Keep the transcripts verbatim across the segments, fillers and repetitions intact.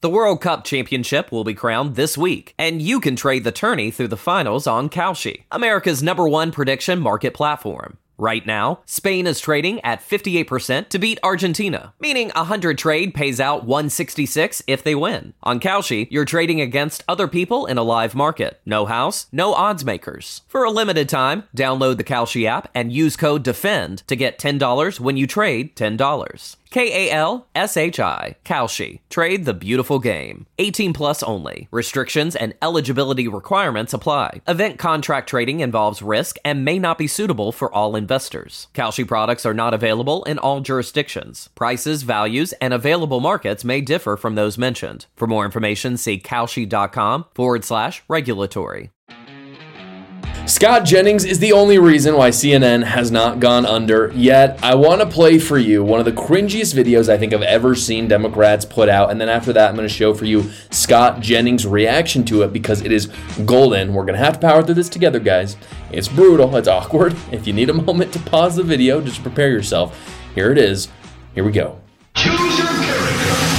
The World Cup Championship will be crowned this week, and you can trade the tourney through the finals on Kalshi, America's number one prediction market platform. Right now, Spain is trading at fifty-eight percent to beat Argentina, meaning a one hundred trade pays out one sixty-six if they win. On Kalshi, you're trading against other people in a live market. No house, no odds makers. For a limited time, download the Kalshi app and use code DEFEND to get ten dollars when you trade ten dollars. K A L S H I, Kalshi. Trade the beautiful game. eighteen plus only. Restrictions and eligibility requirements apply. Event contract trading involves risk and may not be suitable for all investors. Kalshi products are not available in all jurisdictions. Prices, values, and available markets may differ from those mentioned. For more information, see kalshi.com forward slash regulatory. Scott Jennings is the only reason why C N N has not gone under yet. I want to play for you one of the cringiest videos I think I've ever seen Democrats put out, and then after that I'm going to show for you Scott Jennings' reaction to it because it is golden. We're going to have to power through this together, guys. It's brutal. It's awkward. If you need a moment to pause the video, just prepare yourself. Here it is. Here we go. Choose your character.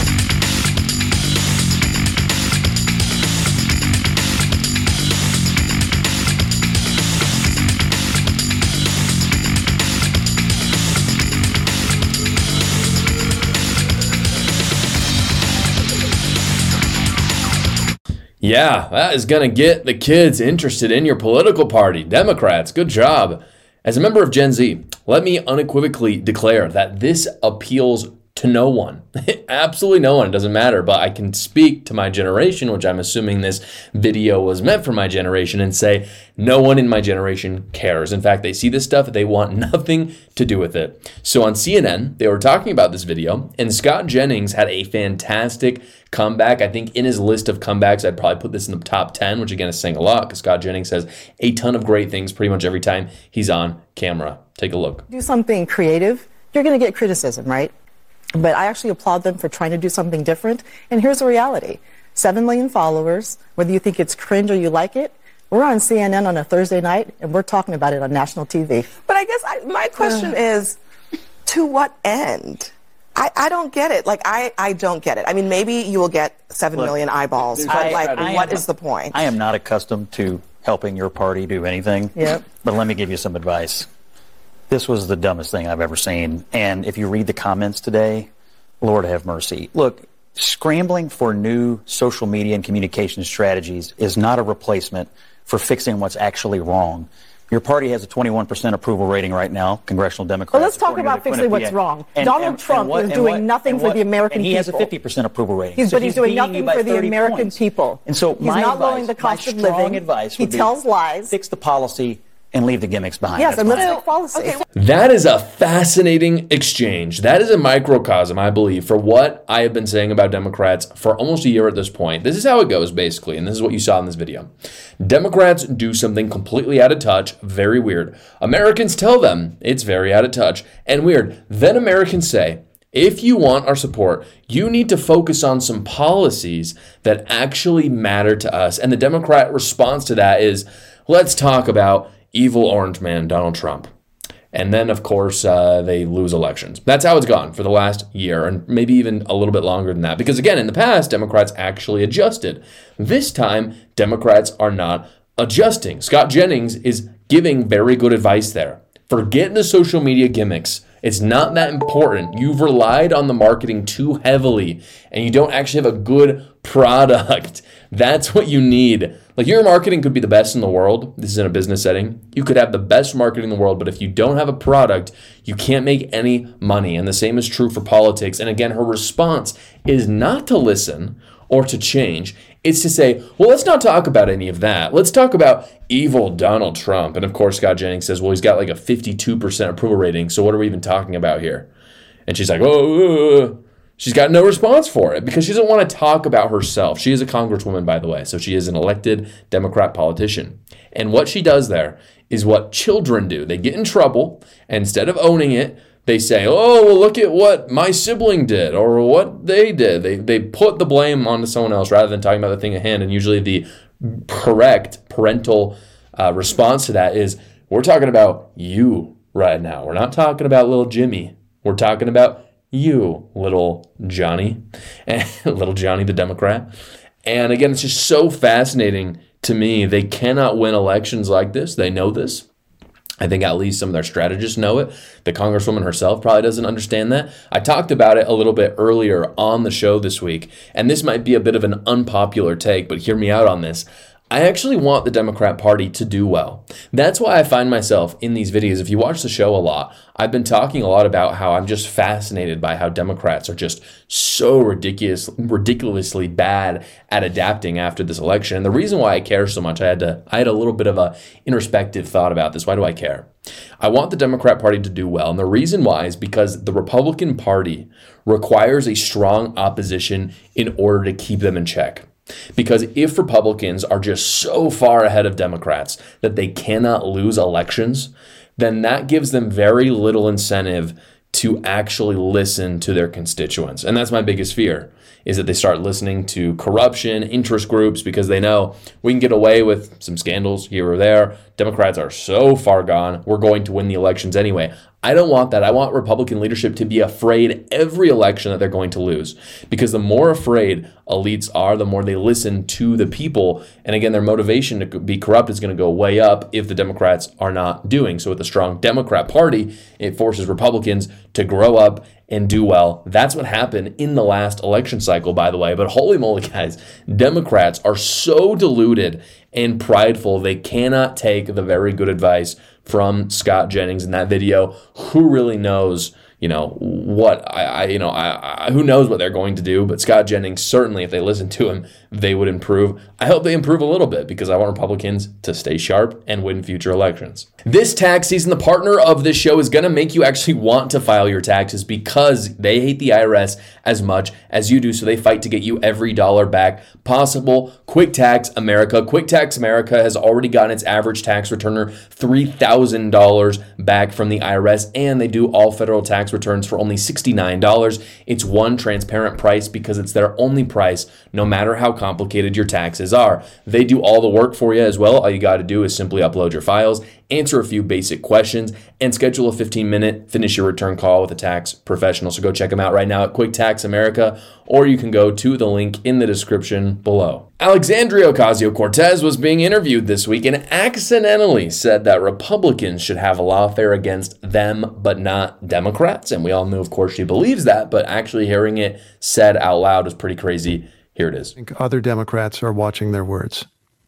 Yeah, that is going to get the kids interested in your political party. Democrats, good job. As a member of Gen Z, let me unequivocally declare that this appeals to no one. Absolutely no one. It doesn't matter. But I can speak to my generation, which I'm assuming this video was meant for my generation, and say no one in my generation cares. In fact, they see this stuff, they want nothing to do with it. So on C N N, they were talking about this video, and Scott Jennings had a fantastic comeback. I think in his list of comebacks, I'd probably put this in the top ten, which again is saying a lot because Scott Jennings says a ton of great things pretty much every time he's on camera. Take a look. Do something creative, you're going to get criticism, right? But I actually applaud them for trying to do something different. And here's the reality. Seven million followers, whether you think it's cringe or you like it, we're on C N N on a Thursday night, and we're talking about it on national T V. But I guess I, my question uh. is, to what end? I, I don't get it. Like, I, I don't get it. I mean, maybe you will get seven Look, million eyeballs, but I, like, I what am, is the point? I am not accustomed to helping your party do anything. Yep. But let me give you some advice. This was the dumbest thing I've ever seen. And if you read the comments today, Lord have mercy. Look, scrambling for new social media and communication strategies is not a replacement for fixing what's actually wrong. Your party has a twenty-one percent approval rating right now, congressional Democrats. Well, let's talk about fixing what's wrong. And, Donald and, Trump and what, is doing what, nothing for what, the American people. And he people. has a fifty percent approval rating. He's, so but he's, he's doing nothing for the American points. people. And so he's my not advice, lowering the cost my of living. Advice he tells lies. Fix the policy and leave the gimmicks behind. Yes, and let's well, make policy. Okay. That is a fascinating exchange. That is a microcosm, I believe, for what I have been saying about Democrats for almost a year at this point. This is how it goes, basically, and this is what you saw in this video. Democrats do something completely out of touch, very weird. Americans tell them it's very out of touch and weird. Then Americans say, if you want our support, you need to focus on some policies that actually matter to us. And the Democrat response to that is, let's talk about evil orange man Donald Trump. And then, of course, uh, they lose elections. That's how it's gone for the last year, and maybe even a little bit longer than that. Because, again, in the past, Democrats actually adjusted. This time, Democrats are not adjusting. Scott Jennings is giving very good advice there. Forget the social media gimmicks. It's not that important. You've relied on the marketing too heavily, and you don't actually have a good product. That's what you need. Like, your marketing could be the best in the world. This is in a business setting. You could have the best marketing in the world, but if you don't have a product, you can't make any money. And the same is true for politics. And again, her response is not to listen or to change. It's to say, well, let's not talk about any of that. Let's talk about evil Donald Trump. And of course, Scott Jennings says, well, he's got like a fifty-two percent approval rating. So what are we even talking about here? And she's like, oh, uh. She's got no response for it because she doesn't want to talk about herself. She is a congresswoman, by the way, so she is an elected Democrat politician. And what she does there is what children do. They get in trouble, and instead of owning it, they say, oh, well, look at what my sibling did or what they did. They they put the blame onto someone else rather than talking about the thing at hand. And usually the correct parental uh, response to that is, we're talking about you right now. We're not talking about little Jimmy. We're talking about you, little Johnny, little Johnny the Democrat. And again, it's just so fascinating to me. They cannot win elections like this. They know this. I think at least some of their strategists know it. The Congresswoman herself probably doesn't understand that. I talked about it a little bit earlier on the show this week, and this might be a bit of an unpopular take, but hear me out on this. I actually want the Democrat Party to do well. That's why I find myself in these videos. If you watch the show a lot, I've been talking a lot about how I'm just fascinated by how Democrats are just so ridiculous, ridiculously bad at adapting after this election. And the reason why I care so much, I had to, I had a little bit of a introspective thought about this. Why do I care? I want the Democrat Party to do well. And the reason why is because the Republican Party requires a strong opposition in order to keep them in check. Because if Republicans are just so far ahead of Democrats that they cannot lose elections, then that gives them very little incentive to actually listen to their constituents. And that's my biggest fear, is that they start listening to corruption, interest groups, because they know we can get away with some scandals here or there. Democrats are so far gone, we're going to win the elections anyway. I don't want that. I want Republican leadership to be afraid every election that they're going to lose. Because the more afraid elites are, the more they listen to the people. And again, their motivation to be corrupt is going to go way up if the Democrats are not doing. So with a strong Democrat Party, it forces Republicans to grow up and do well. That's what happened in the last election cycle, by the way. But holy moly, guys, Democrats are so deluded and prideful, they cannot take the very good advice from Scott Jennings in that video. Who really knows, you know, what I, I you know, I, I, who knows what they're going to do? But Scott Jennings, certainly, if they listen to him, they would improve. I hope they improve a little bit because I want Republicans to stay sharp and win future elections. This tax season, the partner of this show is going to make you actually want to file your taxes because they hate the I R S as much as you do. So they fight to get you every dollar back possible. Quick Tax America. Quick Tax America has already gotten its average tax returner three thousand dollars back from the I R S, and they do all federal tax returns for only sixty-nine dollars. It's one transparent price because it's their only price, no matter how complicated your taxes are. They do all the work for you as well. All you got to do is simply upload your files, answer a few basic questions, and schedule a fifteen minute finish your return call with a tax professional. So go check them out right now at Quick Tax America, or you can go to the link in the description below. Alexandria Ocasio-Cortez was being interviewed this week and accidentally said that Republicans should have a lawfare against them, but not Democrats. And we all know, of course, she believes that, but actually hearing it said out loud was pretty crazy. Here it is. I think other Democrats are watching their words.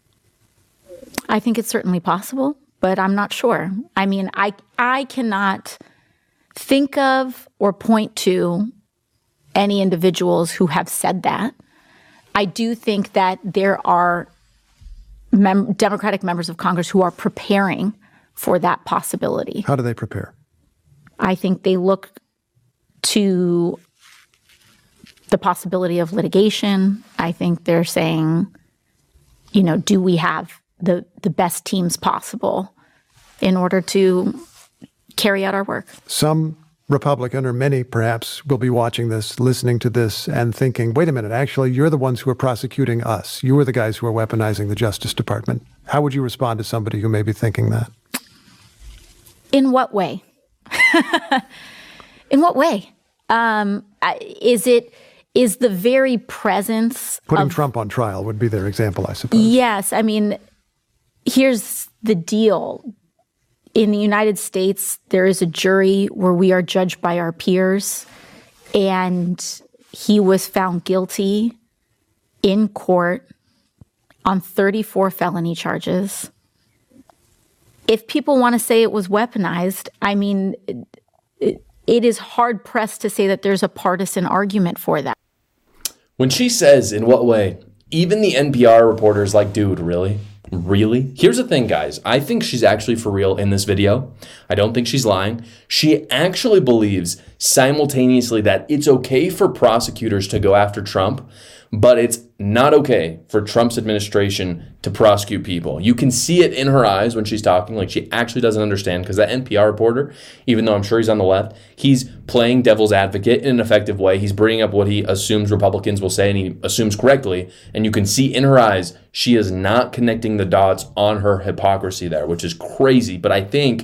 I think it's certainly possible, but I'm not sure. I mean, I I cannot think of or point to any individuals who have said that. I do think that there are mem- Democratic members of Congress who are preparing for that possibility. How do they prepare? I think they look to the possibility of litigation. I think they're saying, you know, do we have the, the best teams possible in order to carry out our work? Some Republican, or many perhaps, will be watching this, listening to this, and thinking, wait a minute, actually, you're the ones who are prosecuting us. You are the guys who are weaponizing the Justice Department. How would you respond to somebody who may be thinking that? In what way? In what way? Um, is it... Is the very presence Putting of, Trump on trial would be their example, I suppose. Yes. I mean, here's the deal. In the United States, there is a jury where we are judged by our peers, and he was found guilty in court on thirty-four felony charges. If people want to say it was weaponized, I mean, it, it is hard-pressed to say that there's a partisan argument for that. When she says, in what way, even the N P R reporter's like, dude, really? Really? Here's the thing, guys. I think she's actually for real in this video. I don't think she's lying. She actually believes simultaneously that it's okay for prosecutors to go after Trump, but it's not okay for Trump's administration to prosecute people. You can see it in her eyes when she's talking, like she actually doesn't understand, because that N P R reporter, even though I'm sure he's on the left, he's playing devil's advocate in an effective way. He's bringing up what he assumes Republicans will say, and he assumes correctly. And you can see in her eyes, she is not connecting the dots on her hypocrisy there, which is crazy. But I think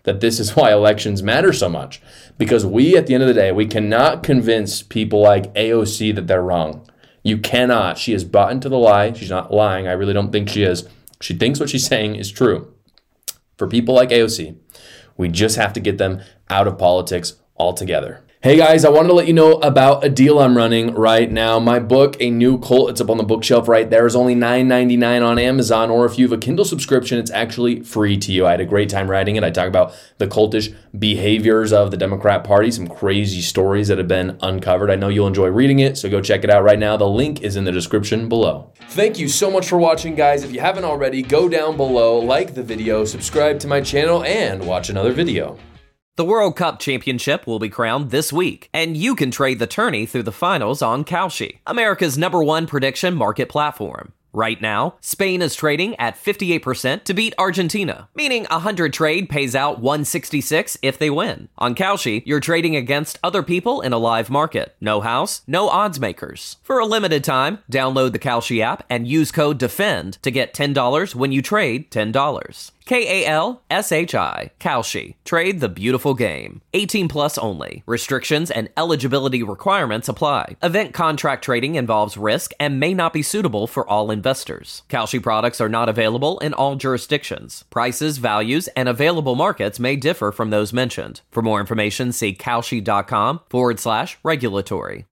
that this is why elections matter so much. Because we, at the end of the day, we cannot convince people like A O C that they're wrong. You cannot. She is bought into the lie. She's not lying. I really don't think she is. She thinks what she's saying is true. For people like A O C, we just have to get them out of politics altogether. Hey guys, I wanted to let you know about a deal I'm running right now. My book, A New Cult, it's up on the bookshelf right there. It's only nine ninety-nine on Amazon, or if you have a Kindle subscription, it's actually free to you. I had a great time writing it. I talk about the cultish behaviors of the Democrat Party, some crazy stories that have been uncovered. I know you'll enjoy reading it, so go check it out right now. The link is in the description below. Thank you so much for watching, guys. If you haven't already, go down below, like the video, subscribe to my channel, and watch another video. The World Cup Championship will be crowned this week, and you can trade the tourney through the finals on Kalshi, America's number one prediction market platform. Right now, Spain is trading at fifty-eight percent to beat Argentina, meaning a one hundred trade pays out one sixty-six if they win. On Kalshi, you're trading against other people in a live market. No house, no odds makers. For a limited time, download the Kalshi app and use code DEFEND to get ten dollars when you trade ten dollars. K A L S H I, Kalshi. Trade the beautiful game. eighteen plus only. Restrictions and eligibility requirements apply. Event contract trading involves risk and may not be suitable for all investors. Kalshi products are not available in all jurisdictions. Prices, values, and available markets may differ from those mentioned. For more information, see kalshi.com forward slash regulatory.